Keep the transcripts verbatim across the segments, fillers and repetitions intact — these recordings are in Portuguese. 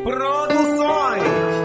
Produções.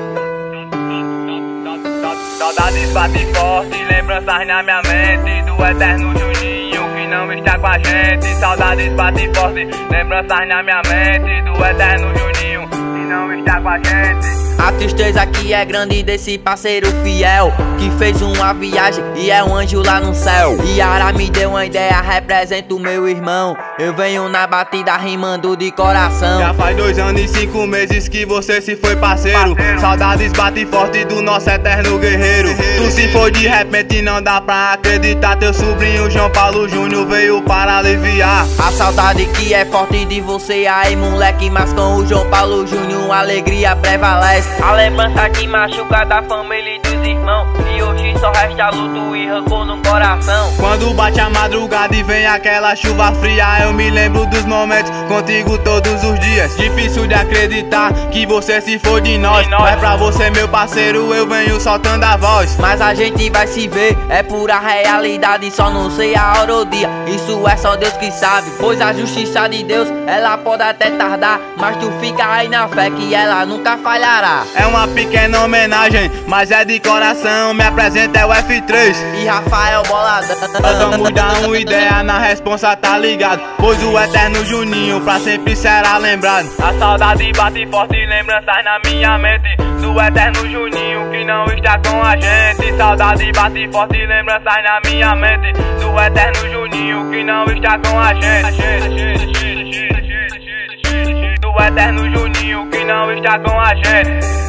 Saudades bate forte, lembranças na minha mente do eterno Juninho que não está com a gente. Saudades bate forte, lembranças na minha mente do eterno Juninho que não está com a gente. A tristeza aqui é grande desse parceiro fiel que fez uma viagem e é um anjo lá no céu. Yara me deu uma ideia, representa o meu irmão. Eu venho na batida rimando de coração. Já faz dois anos e cinco meses que você se foi, parceiro, parceiro. Saudades bate forte do nosso eterno guerreiro, guerreiro. Tu se foi de repente, não dá pra acreditar. Teu sobrinho João Paulo Júnior veio para aliviar a saudade que é forte de você aí, moleque. Mas com o João Paulo Júnior a alegria prevalece. A lembrança que machuca da família e dos irmãos, e hoje só resta luto e rancor no coração. Quando bate a madrugada e vem aquela chuva fria, eu me lembro dos momentos contigo todos os dias. Difícil de acreditar que você se foi de nós, de nós. Mas pra você, meu parceiro, eu venho soltando a voz. Mas a gente vai se ver, é pura realidade, só não sei a hora ou dia, isso é só Deus que sabe. Pois a justiça de Deus, ela pode até tardar, mas tu fica aí na fé que ela nunca falhará. É uma pequena homenagem, mas é de coração. Me apresenta é o F três e Rafael Boladão. Nós vamos dar uma ideia na responsa, tá ligado? Pois o eterno Juninho pra sempre será lembrado. A saudade bate forte, lembranças na minha mente do eterno Juninho que não está com a gente. Saudade bate forte, lembranças na minha mente do eterno Juninho que não está com a gente. Do eterno Juninho que não está com a gente.